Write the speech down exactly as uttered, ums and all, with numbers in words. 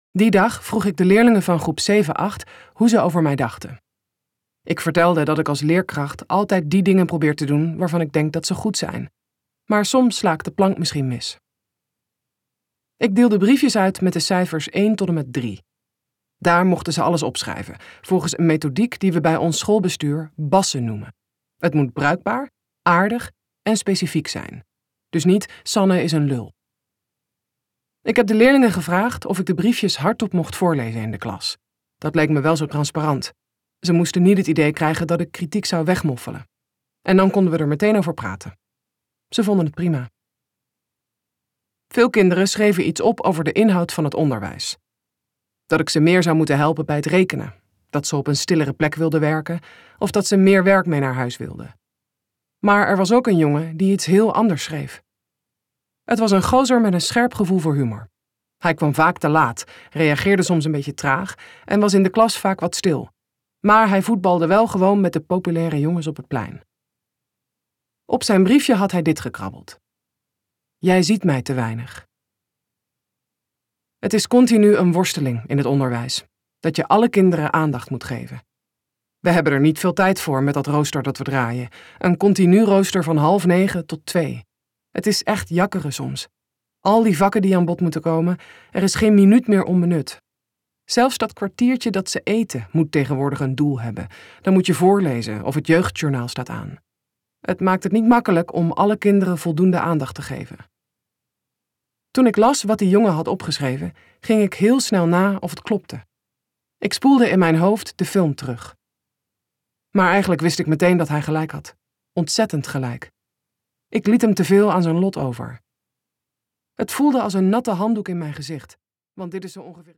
Die dag vroeg ik de leerlingen van groep zeven acht hoe ze over mij dachten. Ik vertelde dat ik als leerkracht altijd die dingen probeer te doen waarvan ik denk dat ze goed zijn. Maar soms sla ik de plank misschien mis. Ik deelde briefjes uit met de cijfers één tot en met drie. Daar mochten ze alles opschrijven, volgens een methodiek die we bij ons schoolbestuur bassen noemen. Het moet bruikbaar, aardig en specifiek zijn. Dus niet Sanne is een lul. Ik heb de leerlingen gevraagd of ik de briefjes hardop mocht voorlezen in de klas. Dat leek me wel zo transparant. Ze moesten niet het idee krijgen dat ik kritiek zou wegmoffelen. En dan konden we er meteen over praten. Ze vonden het prima. Veel kinderen schreven iets op over de inhoud van het onderwijs. Dat ik ze meer zou moeten helpen bij het rekenen, dat ze op een stillere plek wilden werken of dat ze meer werk mee naar huis wilden. Maar er was ook een jongen die iets heel anders schreef. Het was een gozer met een scherp gevoel voor humor. Hij kwam vaak te laat, reageerde soms een beetje traag en was in de klas vaak wat stil. Maar hij voetbalde wel gewoon met de populaire jongens op het plein. Op zijn briefje had hij dit gekrabbeld. Jij ziet mij te weinig. Het is continu een worsteling in het onderwijs, dat je alle kinderen aandacht moet geven. We hebben er niet veel tijd voor met dat rooster dat we draaien. Een continu rooster van half negen tot twee. Het is echt jakkeren soms. Al die vakken die aan bod moeten komen, er is geen minuut meer onbenut. Zelfs dat kwartiertje dat ze eten moet tegenwoordig een doel hebben. Dan moet je voorlezen of het jeugdjournaal staat aan. Het maakt het niet makkelijk om alle kinderen voldoende aandacht te geven. Toen ik las wat die jongen had opgeschreven, ging ik heel snel na of het klopte. Ik spoelde in mijn hoofd de film terug. Maar eigenlijk wist ik meteen dat hij gelijk had. Ontzettend gelijk. Ik liet hem te veel aan zijn lot over. Het voelde als een natte handdoek in mijn gezicht, want dit is zo ongeveer...